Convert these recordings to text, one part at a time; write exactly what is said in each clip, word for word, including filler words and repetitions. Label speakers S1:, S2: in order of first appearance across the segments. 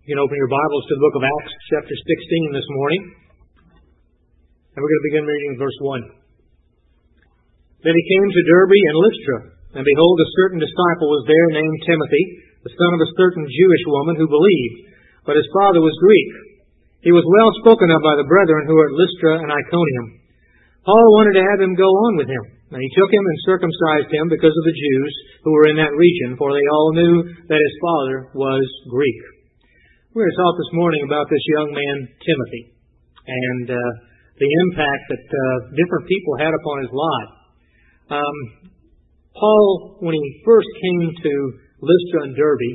S1: You can open your Bibles to the book of Acts, chapter sixteen this morning. And we're going to begin reading verse one. Then he came to Derbe and Lystra, and behold, a certain disciple was there named Timothy, the son of a certain Jewish woman who believed, but his father was Greek. He was well spoken of by the brethren who were at Lystra and Iconium. Paul wanted to have him go on with him, and he took him and circumcised him because of the Jews who were in that region, for they all knew that his father was Greek. We're going to talk this morning about this young man, Timothy, and uh, the impact that uh, different people had upon his life. Um, Paul, when he first came to Lystra and Derbe,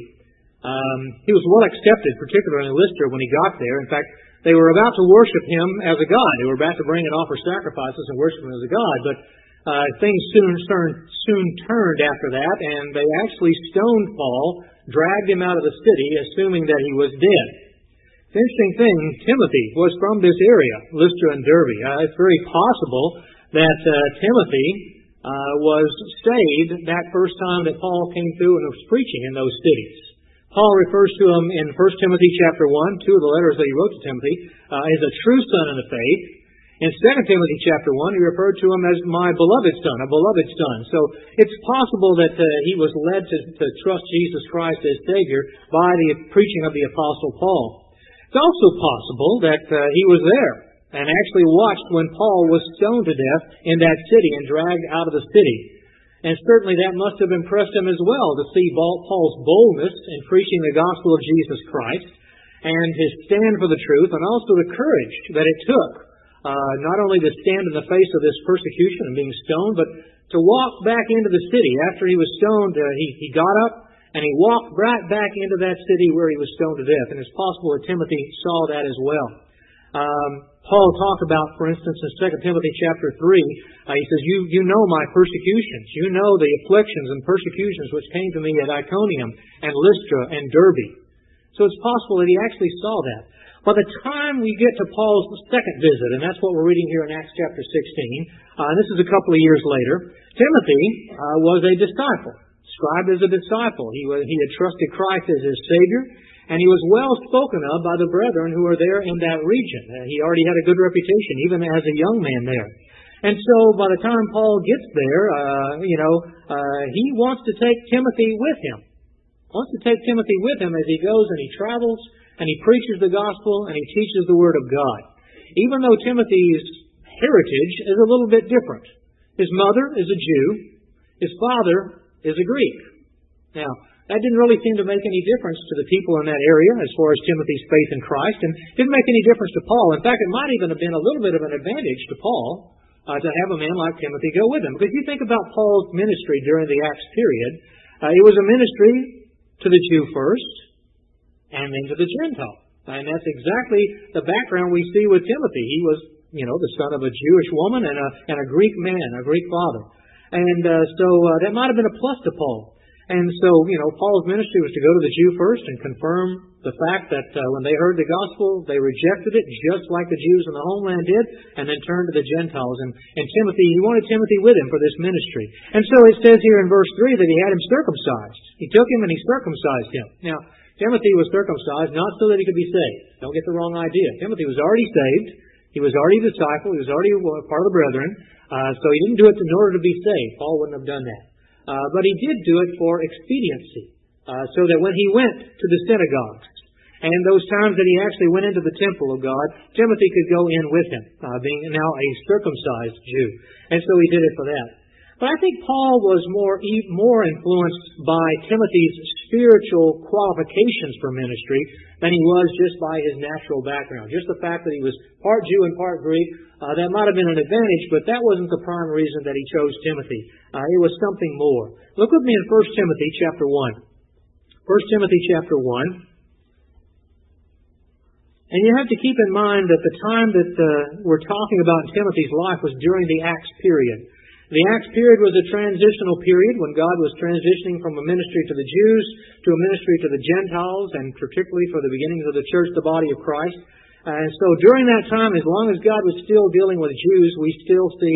S1: um, he was well accepted, particularly in Lystra when he got there. In fact, they were about to worship him as a god. They were about to bring and offer sacrifices and worship him as a god, but uh, things soon turned, soon turned after that, and they actually stoned Paul, dragged him out of the city, assuming that he was dead. The interesting thing, Timothy was from this area, Lystra and Derbe. Uh, it's very possible that uh, Timothy uh, was saved that first time that Paul came through and was preaching in those cities. Paul refers to him in First Timothy chapter one, two of the letters that he wrote to Timothy, uh, as a true son in the faith. In Second Timothy chapter one, he referred to him as my beloved son, a beloved son. So it's possible that uh, he was led to, to trust Jesus Christ as Savior by the preaching of the Apostle Paul. It's also possible that uh, he was there and actually watched when Paul was stoned to death in that city and dragged out of the city. And certainly that must have impressed him as well to see Paul's boldness in preaching the gospel of Jesus Christ and his stand for the truth, and also the courage that it took Uh, not only to stand in the face of this persecution and being stoned, but to walk back into the city. After he was stoned, uh, he, he got up and he walked right back into that city where he was stoned to death. And it's possible that Timothy saw that as well. Um, Paul talked about, for instance, in Second Timothy chapter three, uh, he says, you, you know my persecutions. You know the afflictions and persecutions which came to me at Iconium and Lystra and Derbe. So it's possible that he actually saw that. By the time we get to Paul's second visit, and that's what we're reading here in Acts chapter sixteen, uh, and this is a couple of years later, Timothy uh, was a disciple, described as a disciple. He was, he had trusted Christ as his Savior, and he was well spoken of by the brethren who were there in that region. Uh, he already had a good reputation, even as a young man there. And so by the time Paul gets there, uh, you know, uh, he wants to take Timothy with him. Wants to take Timothy with him as he goes and he travels, and he preaches the gospel, and he teaches the Word of God. Even though Timothy's heritage is a little bit different. His mother is a Jew. His father is a Greek. Now, that didn't really seem to make any difference to the people in that area as far as Timothy's faith in Christ, and didn't make any difference to Paul. In fact, it might even have been a little bit of an advantage to Paul uh, to have a man like Timothy go with him. Because if you think about Paul's ministry during the Acts period, uh, it was a ministry to the Jew first, and then to the Gentile. And that's exactly the background we see with Timothy. He was, you know, the son of a Jewish woman and a, and a Greek man, a Greek father. And uh, so uh, that might have been a plus to Paul. And so, you know, Paul's ministry was to go to the Jew first and confirm the fact that uh, when they heard the gospel, they rejected it just like the Jews in the homeland did, and then turned to the Gentiles. And, and Timothy, he wanted Timothy with him for this ministry. And so it says here in verse three that he had him circumcised. He took him and he circumcised him. Now, Timothy was circumcised not so that he could be saved. Don't get the wrong idea. Timothy was already saved. He was already a disciple. He was already part of the brethren. Uh, so he didn't do it in order to be saved. Paul wouldn't have done that. Uh, but he did do it for expediency. Uh, so that when he went to the synagogues, and those times that he actually went into the temple of God, Timothy could go in with him, uh, being now a circumcised Jew. And so he did it for that. But I think Paul was more more influenced by Timothy's spiritual qualifications for ministry than he was just by his natural background. Just the fact that he was part Jew and part Greek, uh, that might have been an advantage, but that wasn't the prime reason that he chose Timothy. Uh, it was something more. Look with me in First Timothy chapter one. First Timothy chapter one. And you have to keep in mind that the time that uh, we're talking about in Timothy's life was during the Acts period. The Acts period was a transitional period when God was transitioning from a ministry to the Jews to a ministry to the Gentiles, and particularly for the beginnings of the church, the body of Christ. And so during that time, as long as God was still dealing with Jews, we still see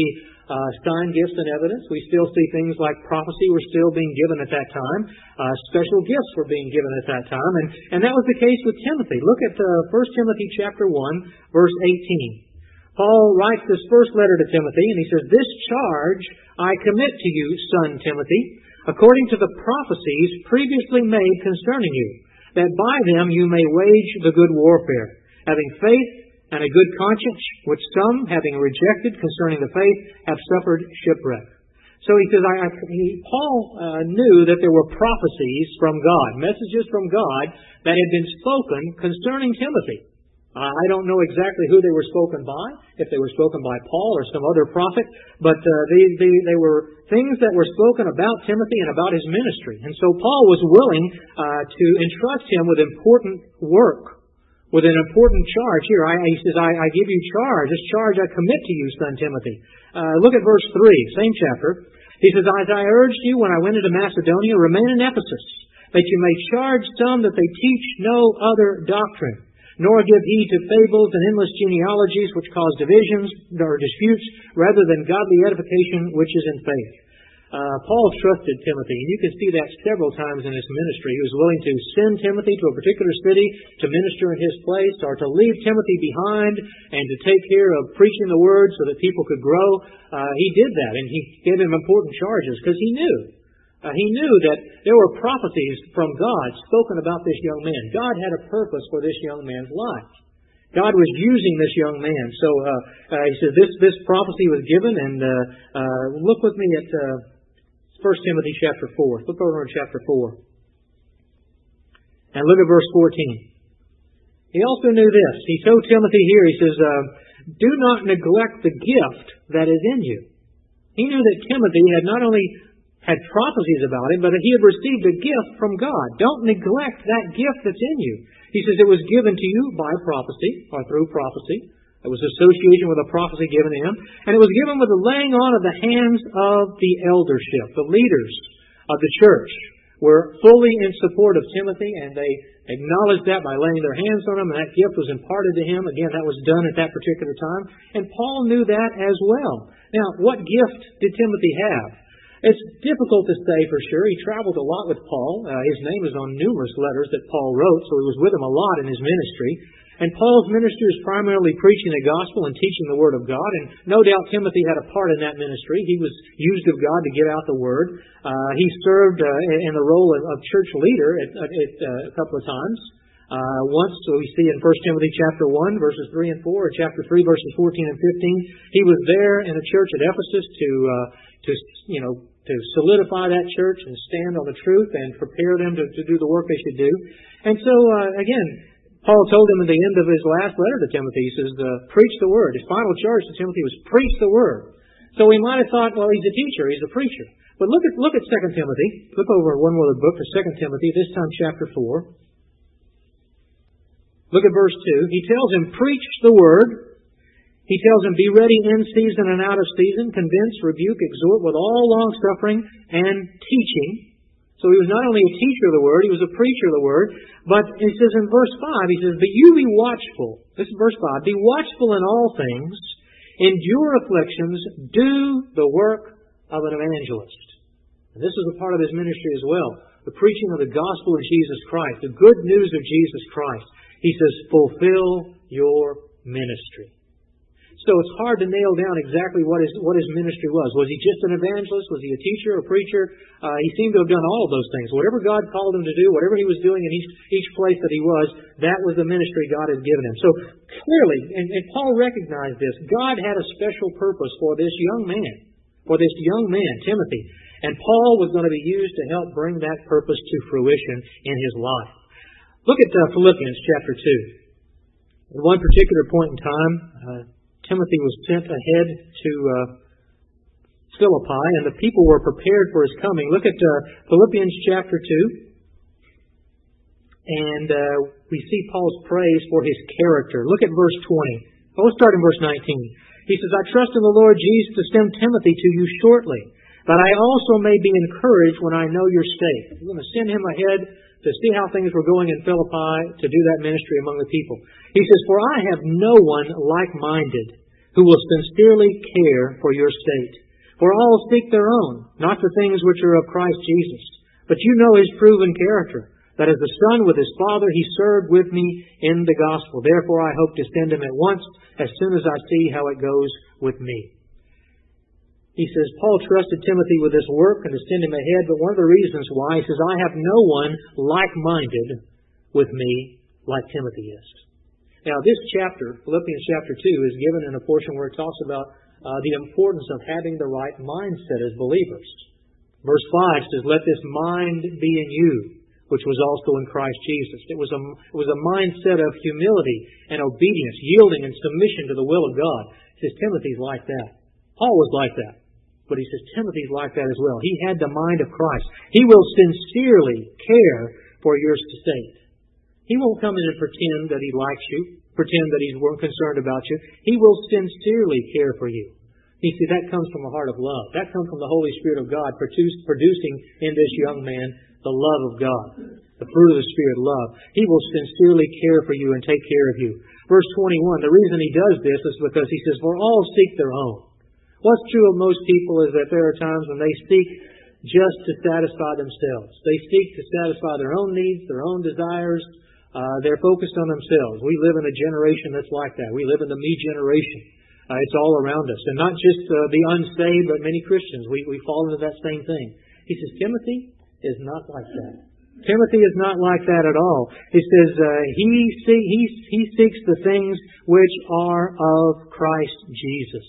S1: uh, sign gifts and evidence. We still see things like prophecy were still being given at that time. Uh, special gifts were being given at that time. And, and that was the case with Timothy. Look at uh, First Timothy chapter one, verse eighteen. Paul writes this first letter to Timothy, and he says, "This charge I commit to you, son Timothy, according to the prophecies previously made concerning you, that by them you may wage the good warfare, having faith and a good conscience, which some, having rejected concerning the faith, have suffered shipwreck." So he says, I, I, he, Paul uh, knew that there were prophecies from God, messages from God that had been spoken concerning Timothy. Uh, I don't know exactly who they were spoken by, if they were spoken by Paul or some other prophet, but uh, they, they, they were things that were spoken about Timothy and about his ministry. And so Paul was willing uh, to entrust him with important work, with an important charge. Here, I, he says, I, I give you charge. This charge I commit to you, son Timothy. Uh, look at verse three, same chapter. He says, "As I urged you when I went into Macedonia, remain in Ephesus, that you may charge some that they teach no other doctrine, nor give heed to fables and endless genealogies which cause divisions or disputes, rather than godly edification which is in faith." Uh, Paul trusted Timothy, and you can see that several times in his ministry. He was willing to send Timothy to a particular city to minister in his place, or to leave Timothy behind and to take care of preaching the word so that people could grow. Uh, he did that, and he gave him important charges because he knew. Uh, he knew that there were prophecies from God spoken about this young man. God had a purpose for this young man's life. God was using this young man. So uh, uh, he says this this prophecy was given, and uh, uh, look with me at uh, First Timothy chapter four. Look over in chapter four. And look at verse fourteen. He also knew this. He told Timothy here, he says, uh, "Do not neglect the gift that is in you." He knew that Timothy had not only had prophecies about him, but he had received a gift from God. Don't neglect that gift that's in you. He says it was given to you by prophecy, or through prophecy. It was association with a prophecy given to him. And it was given with the laying on of the hands of the eldership. The leaders of the church were fully in support of Timothy, and they acknowledged that by laying their hands on him, and that gift was imparted to him. Again, that was done at that particular time. And Paul knew that as well. Now, what gift did Timothy have? It's difficult to say for sure. He traveled a lot with Paul. Uh, his name is on numerous letters that Paul wrote, so he was with him a lot in his ministry. And Paul's ministry is primarily preaching the gospel and teaching the Word of God. And no doubt Timothy had a part in that ministry. He was used of God to get out the Word. Uh, he served uh, in the role of, of church leader at, at, at, uh, a couple of times. Uh, once, so we see in First Timothy chapter one, verses three and four, or chapter three, verses fourteen and fifteen. He was there in the church at Ephesus to, uh, to you know, to solidify that church and stand on the truth and prepare them to, to do the work they should do. And so, uh, again, Paul told him at the end of his last letter to Timothy, he says, uh, preach the Word. His final charge to Timothy was preach the Word. So we might have thought, well, he's a teacher, he's a preacher. But look at look at Second Timothy. Flip over one more book to Second Timothy, this time chapter four. Look at verse two. He tells him, preach the Word. He tells him, be ready in season and out of season, convince, rebuke, exhort with all long-suffering and teaching. So he was not only a teacher of the Word, he was a preacher of the Word. But he says in verse five, he says, but you be watchful. This is verse five. Be watchful in all things, endure afflictions, do the work of an evangelist. And this is a part of his ministry as well. The preaching of the gospel of Jesus Christ, the good news of Jesus Christ. He says, fulfill your ministry. So it's hard to nail down exactly what his what his ministry was. Was he just an evangelist? Was he a teacher, a preacher? Uh, he seemed to have done all of those things. Whatever God called him to do, whatever he was doing in each, each place that he was, that was the ministry God had given him. So clearly, and, and Paul recognized this, God had a special purpose for this young man, for this young man, Timothy. And Paul was going to be used to help bring that purpose to fruition in his life. Look at uh, Philippians chapter two. At one particular point in time, uh, Timothy was sent ahead to uh, Philippi, and the people were prepared for his coming. Look at uh, Philippians chapter two, and uh, we see Paul's praise for his character. Look at verse twenty. Well, let's start in verse nineteen. He says, I trust in the Lord Jesus to send Timothy to you shortly, that I also may be encouraged when I know your state. I'm going to send him ahead to see how things were going in Philippi, to do that ministry among the people. He says, for I have no one like-minded, who will sincerely care for your state. For all seek their own, not the things which are of Christ Jesus. But you know His proven character, that as the Son with His Father, He served with me in the gospel. Therefore I hope to send Him at once, as soon as I see how it goes with me. He says, Paul trusted Timothy with this work and to send him ahead, but one of the reasons why, he says, I have no one like-minded with me like Timothy is. Now, this chapter, Philippians chapter two, is given in a portion where it talks about uh, the importance of having the right mindset as believers. Verse five says, let this mind be in you, which was also in Christ Jesus. It was a, it was a mindset of humility and obedience, yielding and submission to the will of God. He says, Timothy's like that. Paul was like that. But he says Timothy's like that as well. He had the mind of Christ. He will sincerely care for your state. He won't come in and pretend that He likes you, pretend that He's concerned about you. He will sincerely care for you. You see, that comes from a heart of love. That comes from the Holy Spirit of God produce, producing in this young man the love of God, the fruit of the Spirit, love. He will sincerely care for you and take care of you. Verse twenty-one, the reason he does this is because he says, for all seek their own. What's true of most people is that there are times when they seek just to satisfy themselves. They seek to satisfy their own needs, their own desires. Uh, they're focused on themselves. We live in a generation that's like that. We live in the me generation. Uh, it's all around us. And not just uh, the unsaved, but many Christians. We, we fall into that same thing. He says, Timothy is not like that. Timothy is not like that at all. He says, uh, he, see, he, he seeks the things which are of Christ Jesus.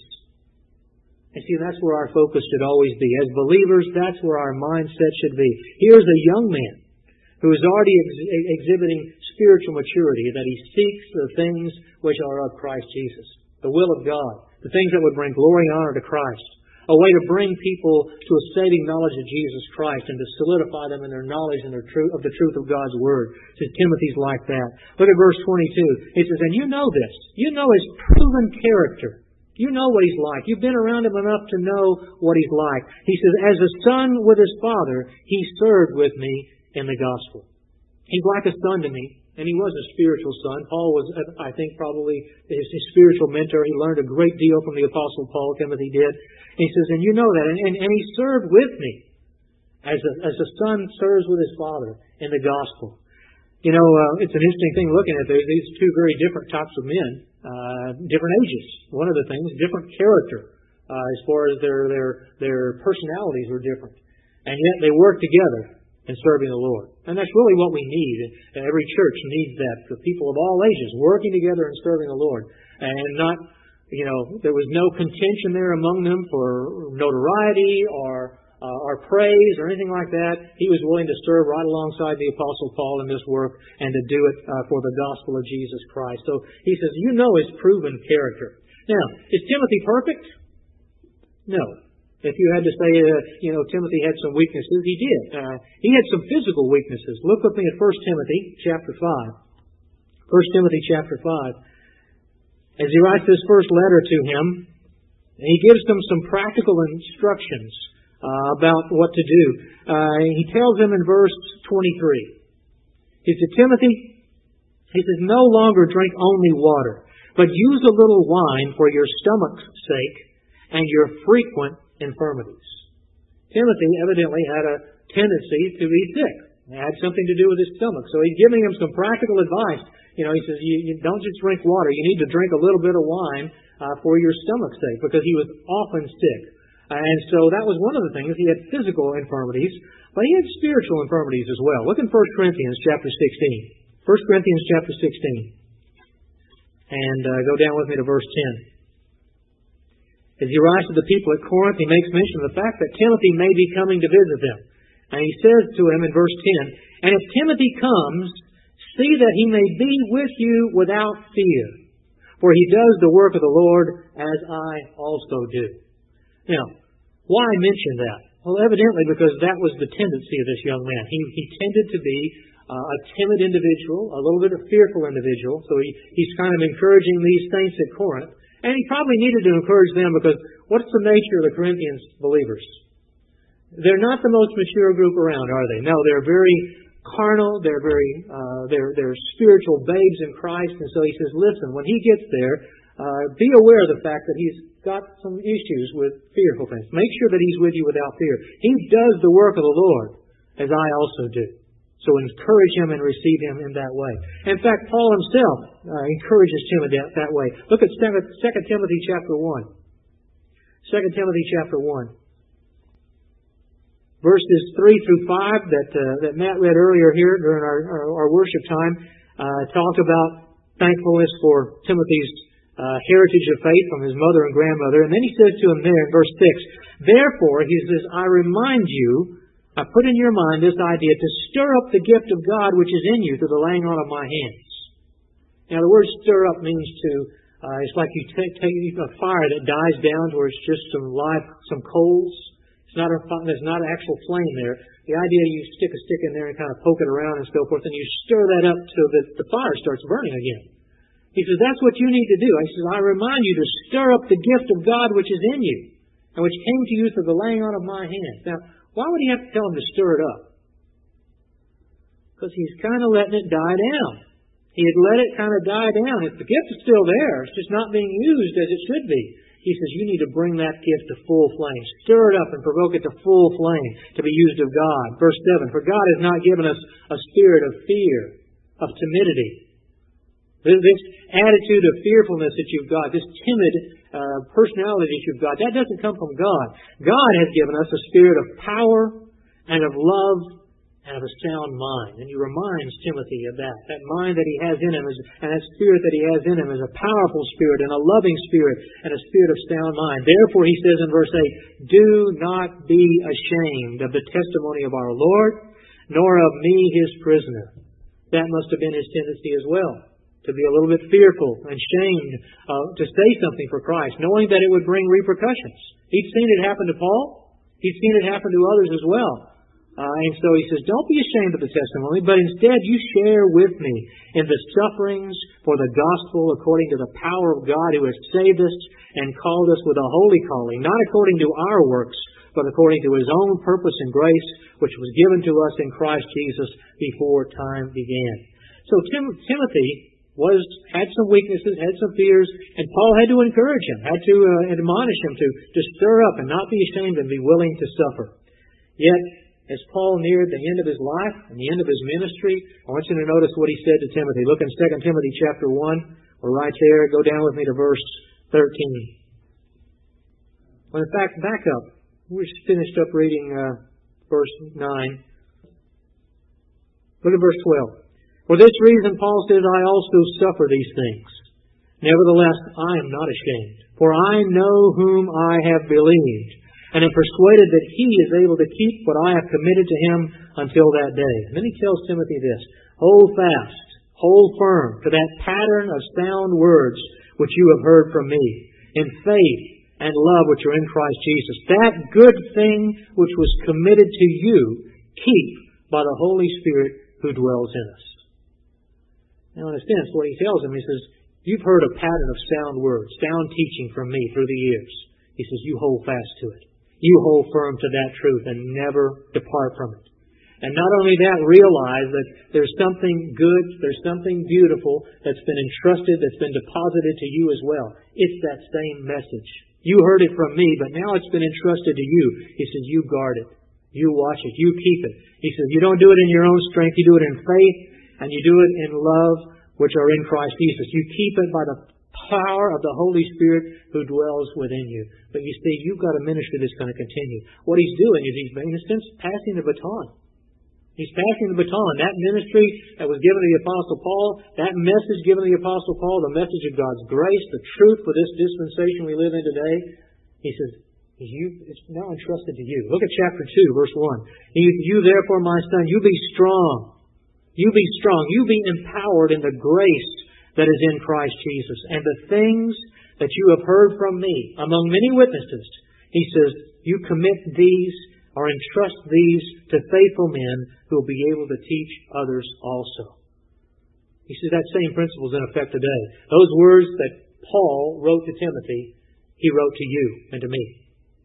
S1: And see, that's where our focus should always be. As believers, that's where our mindset should be. Here's a young man who is already ex- exhibiting spiritual maturity, that he seeks the things which are of Christ Jesus, the will of God, the things that would bring glory and honor to Christ, a way to bring people to a saving knowledge of Jesus Christ and to solidify them in their knowledge and their truth of the truth of God's Word. It says Timothy's like that. Look at verse twenty-two. It says, and you know this. You know His proven character. You know what He's like. You've been around Him enough to know what He's like. He says, as a son with his father, He served with me in the gospel. He's like a son to me. And he was a spiritual son. Paul was, I think, probably his, his spiritual mentor. He learned a great deal from the Apostle Paul. Timothy did. And he says, and you know that. And, and, and he served with me as a, as a son serves with his father in the gospel. You know, uh, it's an interesting thing looking at these, these two very different types of men, uh, different ages. One of the things, different character, uh, as far as their, their, their personalities were different. And yet they worked together in serving the Lord. And that's really what we need. Every church needs that. The people of all ages working together and serving the Lord. And not, you know, there was no contention there among them for notoriety or uh, or praise or anything like that. He was willing to serve right alongside the Apostle Paul in this work and to do it uh, for the gospel of Jesus Christ. So he says, you know His proven character. Now, is Timothy perfect? No. If you had to say, uh, you know, Timothy had some weaknesses, he did. Uh, he had some physical weaknesses. Look with me at First Timothy chapter five. First Timothy chapter five. As he writes this first letter to him, he gives them some practical instructions uh, about what to do. Uh, he tells them in verse twenty-three. He said, Timothy, he says, no longer drink only water, but use a little wine for your stomach's sake and your frequent infirmities. Timothy evidently had a tendency to be sick. It had something to do with his stomach. So he's giving him some practical advice. You know, he says, you, you don't just drink water. You need to drink a little bit of wine uh, for your stomach's sake, because he was often sick. Uh, and so that was one of the things. He had physical infirmities, but he had spiritual infirmities as well. Look in First Corinthians chapter sixteen. First Corinthians chapter sixteen. And uh, go down with me to verse ten. As he writes to the people at Corinth, he makes mention of the fact that Timothy may be coming to visit them. And he says to him in verse ten, and if Timothy comes, see that he may be with you without fear, for he does the work of the Lord as I also do. Now, why mention that? Well, evidently because that was the tendency of this young man. He, he tended to be uh, a timid individual, a little bit of a fearful individual. So he, he's kind of encouraging these saints at Corinth. And he probably needed to encourage them, because what's the nature of the Corinthians believers? They're not the most mature group around, are they? No, they're very carnal. They're very, uh, they're, they're spiritual babes in Christ. And so he says, listen, when he gets there, uh, be aware of the fact that he's got some issues with fearful things. Make sure that he's with you without fear. He does the work of the Lord, as I also do. So encourage him and receive him in that way. In fact, Paul himself uh, encourages Timothy that, that way. Look at Second Timothy chapter one. Second Timothy chapter one. Verses three through five that uh, that Matt read earlier here during our, our, our worship time uh, talk about thankfulness for Timothy's uh, heritage of faith from his mother and grandmother. And then he says to him there in verse six, therefore, he says, I remind you, I put in your mind this idea to stir up the gift of God which is in you through the laying on of my hands. Now the word stir up means to, uh, it's like you take, take a fire that dies down to where it's just some live, some coals. It's not a, there's not an actual flame there. The idea you stick a stick in there and kind of poke it around and so forth, and you stir that up so that the fire starts burning again. He says, that's what you need to do. He says, I remind you to stir up the gift of God which is in you, and which came to you through the laying on of my hands. Now, why would he have to tell him to stir it up? Because he's kind of letting it die down. He had let it kind of die down. If the gift is still there, it's just not being used as it should be. He says, you need to bring that gift to full flame. Stir it up and provoke it to full flame to be used of God. Verse seven, for God has not given us a spirit of fear, of timidity. This attitude of fearfulness that you've got, this timid uh, personality that you've got, that doesn't come from God. God has given us a spirit of power and of love and of a sound mind. And he reminds Timothy of that. That mind that he has in him is, and that spirit that he has in him is a powerful spirit and a loving spirit and a spirit of sound mind. Therefore, he says in verse eight, do not be ashamed of the testimony of our Lord, nor of me his prisoner. That must have been his tendency as well, to be a little bit fearful and shamed uh, to say something for Christ, knowing that it would bring repercussions. He'd seen it happen to Paul. He'd seen it happen to others as well. Uh, and so he says, don't be ashamed of the testimony, but instead you share with me in the sufferings for the gospel according to the power of God who has saved us and called us with a holy calling, not according to our works, but according to his own purpose and grace, which was given to us in Christ Jesus before time began. So Tim- Timothy was had some weaknesses, had some fears, and Paul had to encourage him, had to uh, admonish him to, to stir up and not be ashamed and be willing to suffer. Yet, as Paul neared the end of his life and the end of his ministry, I want you to notice what he said to Timothy. Look in Second Timothy chapter one. We're right there. Go down with me to verse thirteen. Well, in fact, back up. We just finished up reading uh, verse nine. Look at verse twelve. For this reason, Paul says, I also suffer these things. Nevertheless, I am not ashamed, for I know whom I have believed, and am persuaded that he is able to keep what I have committed to him until that day. And then he tells Timothy this, hold fast, hold firm to that pattern of sound words which you have heard from me, in faith and love which are in Christ Jesus. That good thing which was committed to you, keep by the Holy Spirit who dwells in us. Now, in a sense, what he tells him, he says, you've heard a pattern of sound words, sound teaching from me through the years. He says, you hold fast to it. You hold firm to that truth and never depart from it. And not only that, realize that there's something good, there's something beautiful that's been entrusted, that's been deposited to you as well. It's that same message. You heard it from me, but now it's been entrusted to you. He says, you guard it. You watch it. You keep it. He says, you don't do it in your own strength. You do it in faith, and you do it in love, which are in Christ Jesus. You keep it by the power of the Holy Spirit who dwells within you. But you see, you've got a ministry that's going to continue. What he's doing is he's, in a sense, passing the baton. He's passing the baton. That ministry that was given to the Apostle Paul, that message given to the Apostle Paul, the message of God's grace, the truth for this dispensation we live in today, he says, you, it's now entrusted to you. Look at chapter two, verse one. You, you therefore, my son, you be strong. You be strong. You be empowered in the grace that is in Christ Jesus. And the things that you have heard from me, among many witnesses, he says, you commit these or entrust these to faithful men who will be able to teach others also. He says that same principle is in effect today. Those words that Paul wrote to Timothy, he wrote to you and to me.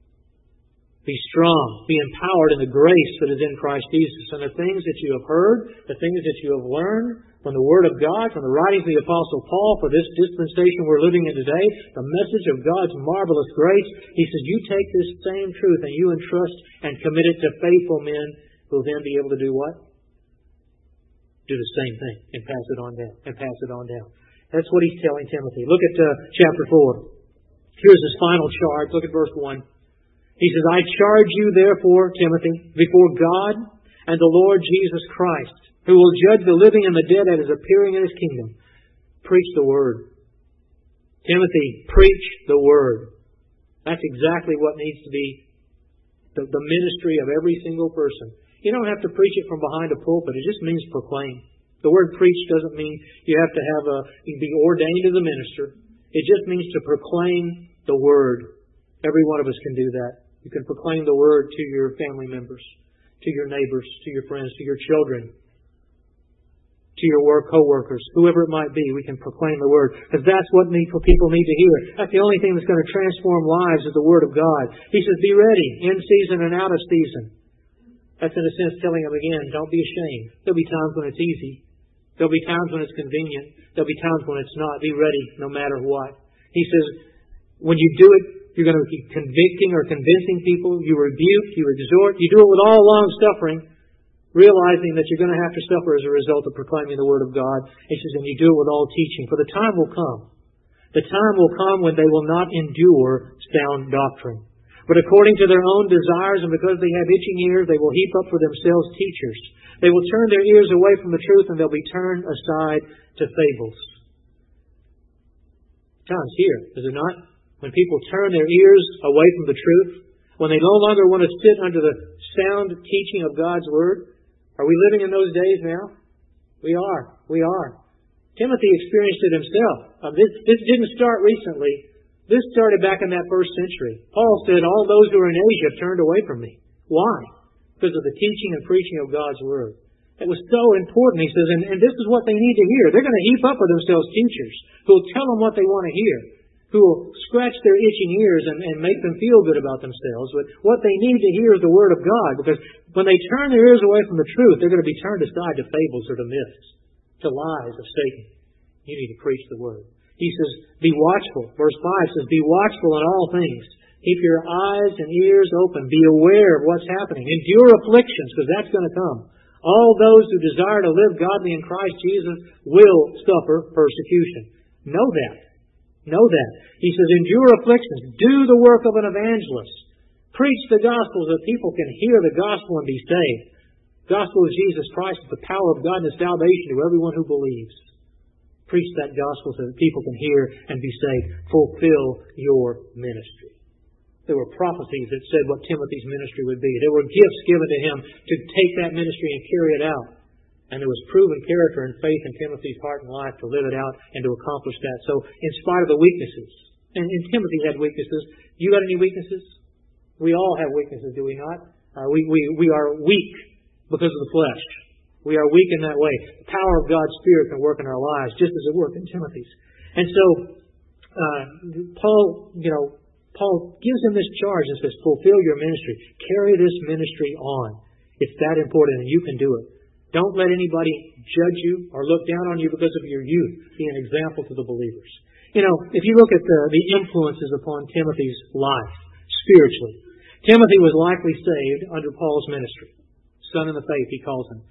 S1: Be strong. Be empowered in the grace that is in Christ Jesus. And the things that you have heard, the things that you have learned from the Word of God, from the writings of the Apostle Paul, for this dispensation we're living in today, the message of God's marvelous grace. He says, you take this same truth and you entrust and commit it to faithful men who will then be able to do what? Do the same thing and pass it on down, and pass it on down. That's what he's telling Timothy. Look at uh, chapter four. Here's his final charge. Look at verse one. He says, I charge you therefore, Timothy, before God and the Lord Jesus Christ, who will judge the living and the dead at His appearing in His kingdom. Preach the Word. Timothy, preach the Word. That's exactly what needs to be the, the ministry of every single person. You don't have to preach it from behind a pulpit. It just means proclaim. The word preach doesn't mean you have to have a you be ordained as a minister. It just means to proclaim the Word. Every one of us can do that. You can proclaim the Word to your family members, to your neighbors, to your friends, to your children, to your work co-workers, whoever it might be. We can proclaim the Word, because that's what people need to hear. That's the only thing that's going to transform lives is the Word of God. He says, be ready, in season and out of season. That's in a sense telling them again, don't be ashamed. There'll be times when it's easy. There'll be times when it's convenient. There'll be times when it's not. Be ready no matter what. He says, when you do it, you're going to be convicting or convincing people. You rebuke, you exhort. You do it with all long suffering, realizing that you're going to have to suffer as a result of proclaiming the Word of God. He says, and you do it with all teaching. For the time will come. The time will come when they will not endure sound doctrine. But according to their own desires, and because they have itching ears, they will heap up for themselves teachers. They will turn their ears away from the truth, and they'll be turned aside to fables. Times here, is it not? When people turn their ears away from the truth, when they no longer want to sit under the sound teaching of God's Word. Are we living in those days now? We are. We are. Timothy experienced it himself. Uh, this, this didn't start recently. This started back in that first century. Paul said, all those who are in Asia have turned away from me. Why? Because of the teaching and preaching of God's Word. It was so important, he says, and, and this is what they need to hear. They're going to heap up for themselves teachers who will tell them what they want to hear, who will scratch their itching ears and, and make them feel good about themselves. But what they need to hear is the Word of God, because when they turn their ears away from the truth, they're going to be turned aside to fables or to myths, to lies of Satan. You need to preach the Word. He says, be watchful. Verse five says, be watchful in all things. Keep your eyes and ears open. Be aware of what's happening. Endure afflictions, because that's going to come. All those who desire to live godly in Christ Jesus will suffer persecution. Know that. Know that. He says, endure afflictions. Do the work of an evangelist. Preach the gospel so that people can hear the gospel and be saved. The gospel of Jesus Christ is the power of God and salvation to everyone who believes. Preach that gospel so that people can hear and be saved. Fulfill your ministry. There were prophecies that said what Timothy's ministry would be. There were gifts given to him to take that ministry and carry it out. And there was proven character and faith in Timothy's heart and life to live it out and to accomplish that. So, in spite of the weaknesses, and, and Timothy had weaknesses. You got any weaknesses? We all have weaknesses, do we not? Uh, we, we, we are weak because of the flesh. We are weak in that way. The power of God's Spirit can work in our lives just as it worked in Timothy's. And so, uh, Paul, you know, Paul gives him this charge and says, fulfill your ministry. Carry this ministry on. It's that important and you can do it. Don't let anybody judge you or look down on you because of your youth. Be an example to the believers. You know, if you look at the, the influences upon Timothy's life, spiritually, Timothy was likely saved under Paul's ministry. Son in the faith, he calls him.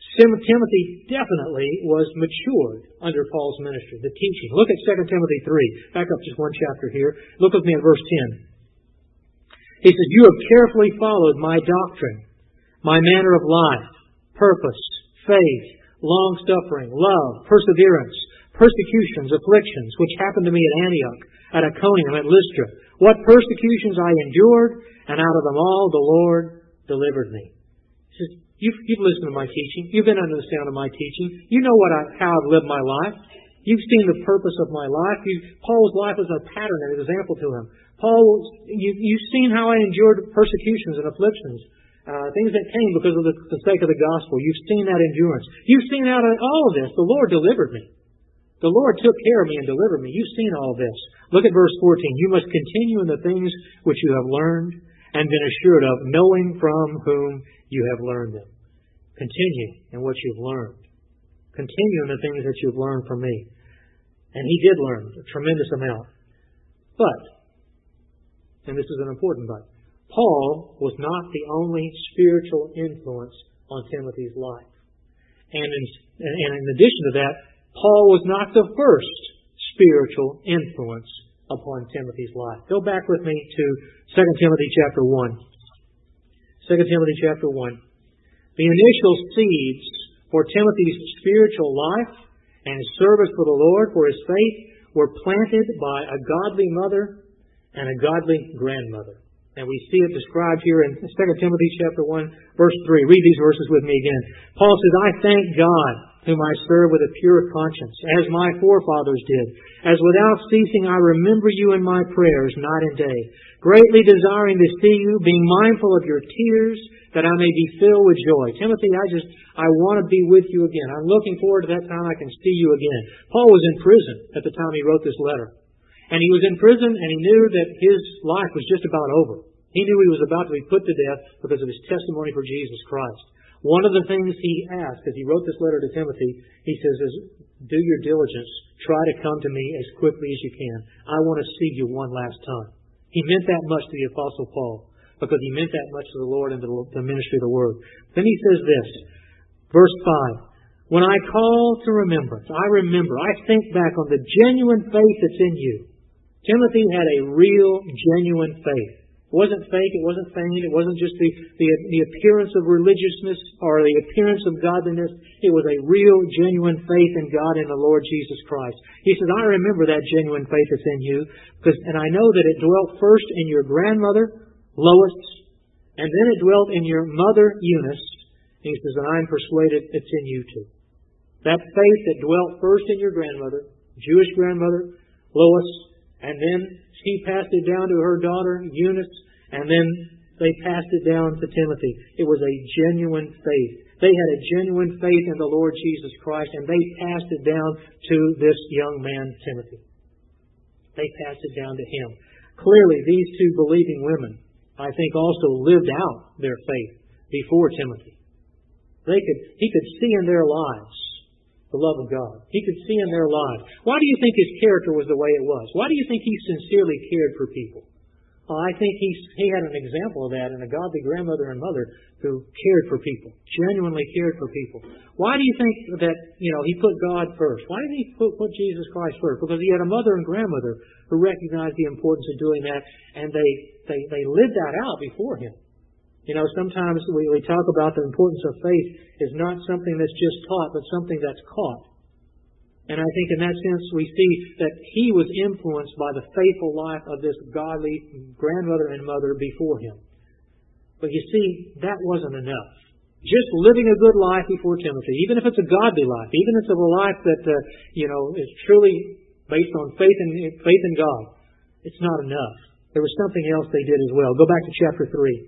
S1: Timothy definitely was matured under Paul's ministry, the teaching. Look at Second Timothy three. Back up just one chapter here. Look with me at verse ten. He says, you have carefully followed my doctrine, my manner of life, purpose, faith, long-suffering, love, perseverance, persecutions, afflictions, which happened to me at Antioch, at Iconium, at Lystra. What persecutions I endured, and out of them all the Lord delivered me. He says, You've, you've listened to my teaching. You've been under the sound of my teaching. You know what I, how I've lived my life. You've seen the purpose of my life. You, Paul's life is a pattern and an example to him. Paul, you, you've seen how I endured persecutions and afflictions, uh, things that came because of the, the sake of the gospel. You've seen that endurance. You've seen out of all of this, the Lord delivered me. The Lord took care of me and delivered me. You've seen all of this. Look at verse fourteen. You must continue in the things which you have learned and been assured of, knowing from whom you have learned them. Continue in what you've learned. Continue in the things that you've learned from me. And he did learn a tremendous amount. But, and this is an important but, Paul was not the only spiritual influence on Timothy's life. And in, and in addition to that, Paul was not the first spiritual influence upon Timothy's life. Go back with me to Second Timothy chapter one. Second Timothy chapter one. The initial seeds for Timothy's spiritual life and his service for the Lord, for his faith, were planted by a godly mother and a godly grandmother. And we see it described here in Second Timothy chapter one, verse three. Read these verses with me again. Paul says, I thank God, whom I serve with a pure conscience, as my forefathers did, as without ceasing I remember you in my prayers night and day, greatly desiring to see you, being mindful of your tears, that I may be filled with joy. Timothy, I just, I want to be with you again. I'm looking forward to that time I can see you again. Paul was in prison at the time he wrote this letter. And he was in prison and he knew that his life was just about over. He knew he was about to be put to death because of his testimony for Jesus Christ. One of the things he asked as he wrote this letter to Timothy, he says, is, do your diligence. Try to come to me as quickly as you can. I want to see you one last time. He meant that much to the Apostle Paul because he meant that much to the Lord and to the ministry of the Word. Then he says this, verse five, when I call to remembrance, I remember, I think back on the genuine faith that's in you. Timothy had a real, genuine faith. It wasn't fake, it wasn't feigned, it wasn't just the, the, the appearance of religiousness or the appearance of godliness. It was a real, genuine faith in God and the Lord Jesus Christ. He says, I remember that genuine faith that's in you, because, and I know that it dwelt first in your grandmother, Lois, and then it dwelt in your mother, Eunice. And he says, and I'm persuaded it's in you too. That faith that dwelt first in your grandmother, Jewish grandmother, Lois, and then she passed it down to her daughter, Eunice, and then they passed it down to Timothy. It was a genuine faith. They had a genuine faith in the Lord Jesus Christ, and they passed it down to this young man, Timothy. They passed it down to him. Clearly, these two believing women, I think, also lived out their faith before Timothy. They could, he could see in their lives the love of God. He could see in their lives. Why do you think his character was the way it was? Why do you think he sincerely cared for people? Well, I think he, he had an example of that in a godly grandmother and mother who cared for people, genuinely cared for people. Why do you think that, you know, he put God first? Why did he put, put Jesus Christ first? Because he had a mother and grandmother who recognized the importance of doing that, and they, they, they lived that out before him. You know, sometimes we, we talk about the importance of faith is not something that's just taught, but something that's caught. And I think in that sense we see that he was influenced by the faithful life of this godly grandmother and mother before him. But you see, that wasn't enough. Just living a good life before Timothy, even if it's a godly life, even if it's a life that, uh, you know, is truly based on faith in, faith in God, it's not enough. There was something else they did as well. Go back to chapter three.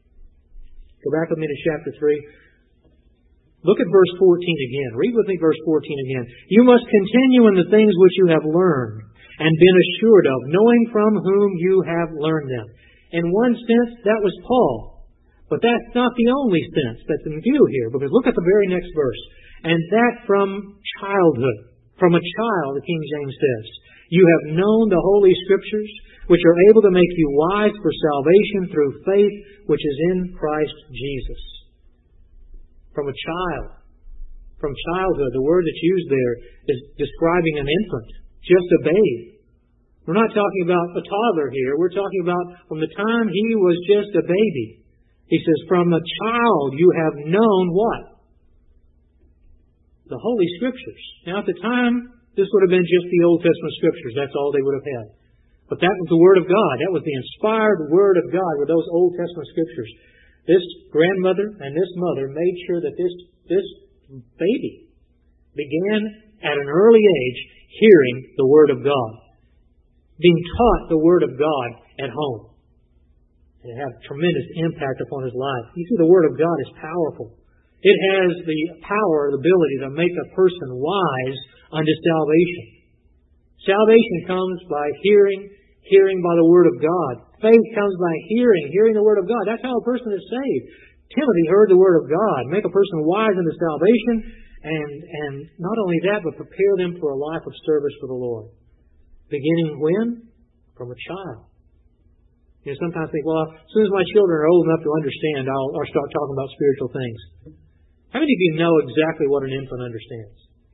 S1: Go back with me to chapter three. Look at verse fourteen again. Read with me verse fourteen again. You must continue in the things which you have learned and been assured of, knowing from whom you have learned them. In one sense, that was Paul. But that's not the only sense that's in view here, because look at the very next verse. And that from childhood. From a child, the King James says. You have known the Holy Scriptures, which are able to make you wise for salvation through faith, which is in Christ Jesus. From a child. From childhood. The word that's used there is describing an infant. Just a babe. We're not talking about a toddler here. We're talking about from the time he was just a baby. He says, from a child you have known what? The Holy Scriptures. Now at the time, this would have been just the Old Testament Scriptures. That's all they would have had. But that was the Word of God. That was the inspired Word of God with those Old Testament Scriptures. This grandmother and this mother made sure that this, this baby began at an early age hearing the Word of God. Being taught the Word of God at home. And it had tremendous impact upon his life. You see, the Word of God is powerful. It has the power, the ability to make a person wise unto salvation. Salvation comes by hearing, hearing by the Word of God. Faith comes by hearing, hearing the Word of God. That's how a person is saved. Timothy heard the Word of God. Make a person wise unto salvation. And, and not only that, but prepare them for a life of service for the Lord. Beginning when? From a child. You know, sometimes I think, well, as soon as my children are old enough to understand, I'll, I'll start talking about spiritual things. How many of you know exactly what an infant understands?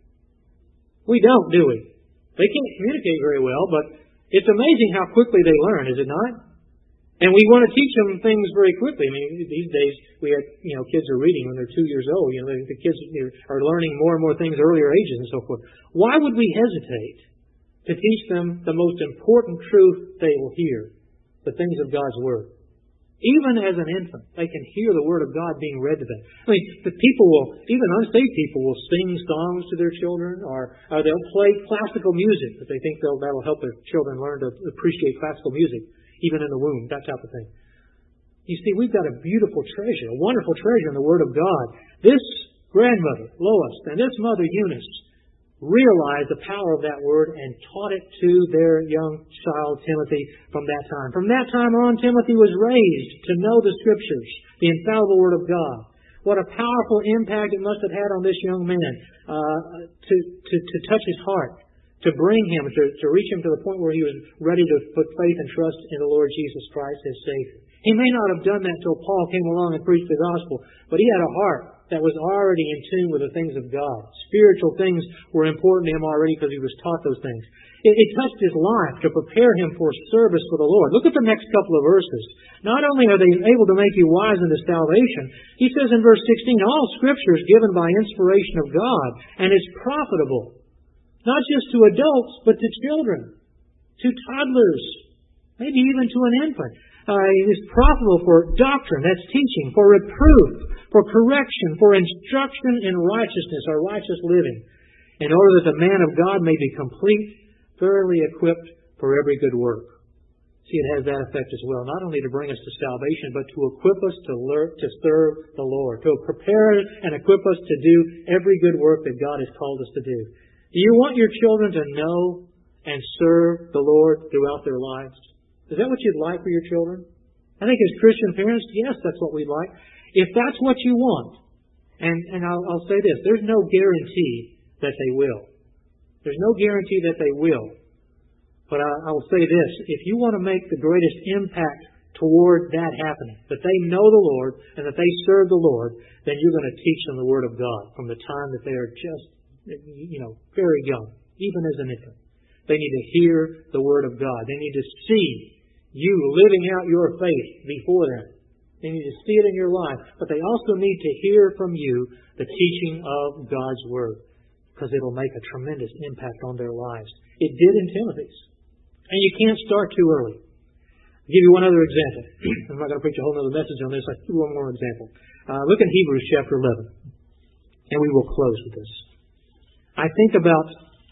S1: We don't, do we? They can't communicate very well, but it's amazing how quickly they learn, is it not? And we want to teach them things very quickly. I mean, these days we have, you know, kids are reading when they're two years old. You know, the, the kids are learning more and more things at earlier ages and so forth. Why would we hesitate to teach them the most important truth they will hear, the things of God's Word? Even as an infant, they can hear the Word of God being read to them. I mean, the people will, even unsaved people will sing songs to their children, or, or they'll play classical music that they think they'll, that'll help their children learn to appreciate classical music, even in the womb, that type of thing. You see, we've got a beautiful treasure, a wonderful treasure in the Word of God. This grandmother, Lois, and this mother, Eunice, realized the power of that Word and taught it to their young child, Timothy, from that time. From that time on, Timothy was raised to know the Scriptures, the infallible Word of God. What a powerful impact it must have had on this young man uh, to, to, to touch his heart, to bring him, to, to reach him to the point where he was ready to put faith and trust in the Lord Jesus Christ as Savior. He may not have done that till Paul came along and preached the gospel, but he had a heart that was already in tune with the things of God. Spiritual things were important to him already because he was taught those things. It, it touched his life to prepare him for service for the Lord. Look at the next couple of verses. Not only are they able to make you wise unto salvation, he says in verse sixteen, all Scripture is given by inspiration of God and is profitable, not just to adults, but to children, to toddlers, maybe even to an infant. Uh, it is profitable for doctrine, that's teaching, for reproof, for correction, for instruction in righteousness, or righteous living, in order that the man of God may be complete, thoroughly equipped for every good work. See, it has that effect as well, not only to bring us to salvation, but to equip us to learn, to serve the Lord, to prepare and equip us to do every good work that God has called us to do. Do you want your children to know and serve the Lord throughout their lives? Is that what you'd like for your children? I think as Christian parents, yes, that's what we'd like. If that's what you want, and, and I'll, I'll say this, there's no guarantee that they will. There's no guarantee that they will. But I, I will say this, if you want to make the greatest impact toward that happening, that they know the Lord and that they serve the Lord, then you're going to teach them the Word of God from the time that they are just, you know, very young, even as an infant. They need to hear the Word of God. They need to see you living out your faith before them. They need to see it in your life. But they also need to hear from you the teaching of God's Word, because it'll make a tremendous impact on their lives. It did in Timothy's. And you can't start too early. I'll give you one other example. I'm not going to preach a whole other message on this. I'll give you one more example. Uh, look in Hebrews chapter eleven. And we will close with this. I think about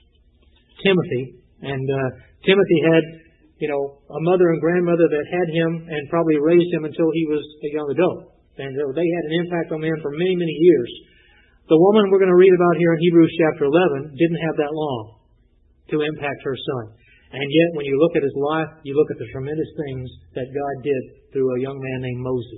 S1: Timothy. And uh, Timothy had, you know, a mother and grandmother that had him and probably raised him until he was a young adult. And they had an impact on him for many, many years. The woman we're going to read about here in Hebrews chapter eleven didn't have that long to impact her son. And yet, when you look at his life, you look at the tremendous things that God did through a young man named Moses.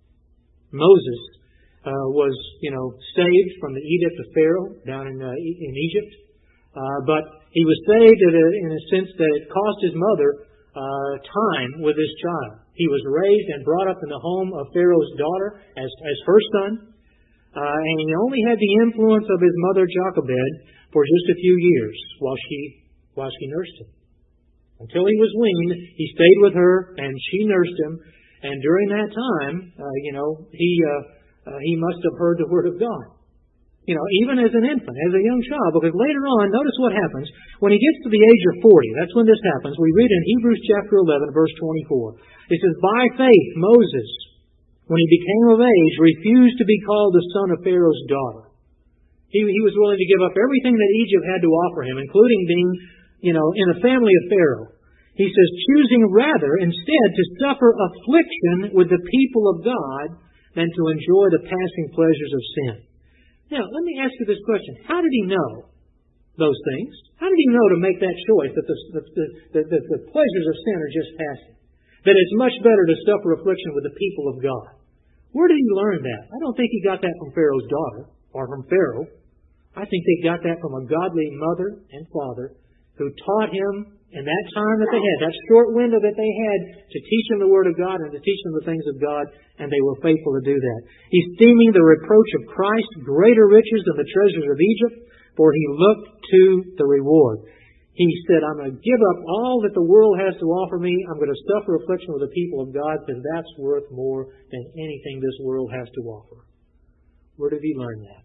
S1: Moses uh, was, you know, saved from the edict of Pharaoh down in, uh, in Egypt. Uh, but he was saved in a, in a sense that it cost his mother uh, time with his child. He was raised and brought up in the home of Pharaoh's daughter as, as her son. Uh, and he only had the influence of his mother Jochebed for just a few years while she, while she nursed him. Until he was weaned, he stayed with her and she nursed him. And during that time, uh, you know, he, uh, uh, he must have heard the Word of God. You know, even as an infant, as a young child, because later on, notice what happens. When he gets to the age of forty, that's when this happens. We read in Hebrews chapter eleven, verse twenty-four. It says, by faith, Moses, when he became of age, refused to be called the son of Pharaoh's daughter. He, he was willing to give up everything that Egypt had to offer him, including being, you know, in the family of Pharaoh. He says, choosing rather instead to suffer affliction with the people of God than to enjoy the passing pleasures of sin. Now, let me ask you this question. How did he know those things? How did he know to make that choice that the, the, the, the, the pleasures of sin are just passing? That it's much better to suffer affliction with the people of God. Where did he learn that? I don't think he got that from Pharaoh's daughter or from Pharaoh. I think they got that from a godly mother and father who taught him in that time that they had, that short window that they had, to teach him the Word of God and to teach him the things of God, and they were faithful to do that. Esteeming the reproach of Christ greater riches than the treasures of Egypt, for he looked to the reward. He said, I'm going to give up all that the world has to offer me. I'm going to suffer affliction with the people of God, because that's worth more than anything this world has to offer. Where did he learn that?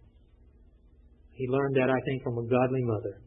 S1: He learned that, I think, from a godly mother.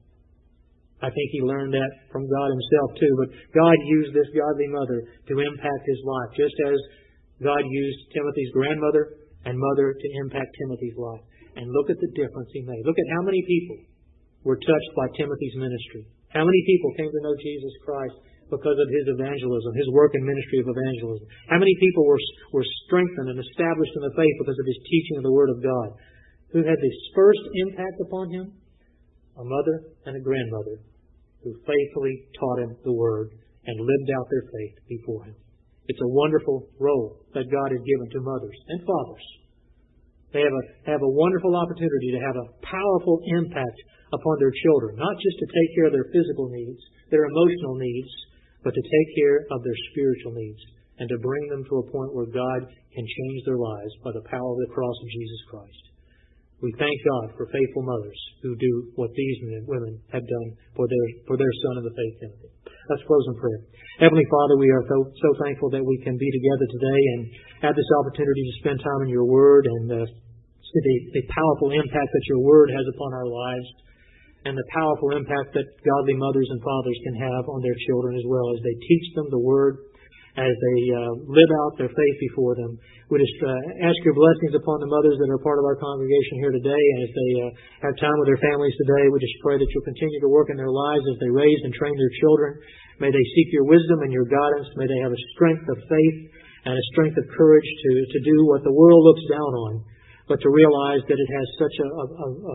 S1: I think he learned that from God himself too. But God used this godly mother to impact his life, just as God used Timothy's grandmother and mother to impact Timothy's life. And look at the difference he made. Look at how many people were touched by Timothy's ministry. How many people came to know Jesus Christ because of his evangelism, his work and ministry of evangelism. How many people were, were strengthened and established in the faith because of his teaching of the Word of God? Who had the first impact upon him? A mother and a grandmother who faithfully taught him the Word and lived out their faith before him. It's a wonderful role that God has given to mothers and fathers. They have a, have a wonderful opportunity to have a powerful impact upon their children, not just to take care of their physical needs, their emotional needs, but to take care of their spiritual needs and to bring them to a point where God can change their lives by the power of the cross of Jesus Christ. We thank God for faithful mothers who do what these men and women have done for their for their son in the faith, Timothy. Let's close in prayer. Heavenly Father, we are so, so thankful that we can be together today and have this opportunity to spend time in your Word and uh, see the, the powerful impact that your Word has upon our lives and the powerful impact that godly mothers and fathers can have on their children as well as they teach them the Word, as they uh, live out their faith before them. We just uh, ask your blessings upon the mothers that are part of our congregation here today, and as they uh, have time with their families today, we just pray that you'll continue to work in their lives as they raise and train their children. May they seek your wisdom and your guidance. May they have a strength of faith and a strength of courage to, to do what the world looks down on, but to realize that it has such a, a, a,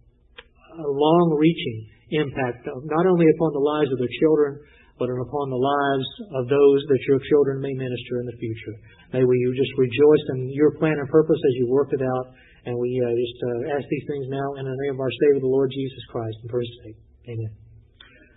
S1: a long-reaching impact, not only upon the lives of their children, but upon the lives of those that your children may minister in the future. May we just rejoice in your plan and purpose as you work it out. And we uh, just uh, ask these things now in the name of our Savior, the Lord Jesus Christ, and for his sake. Amen.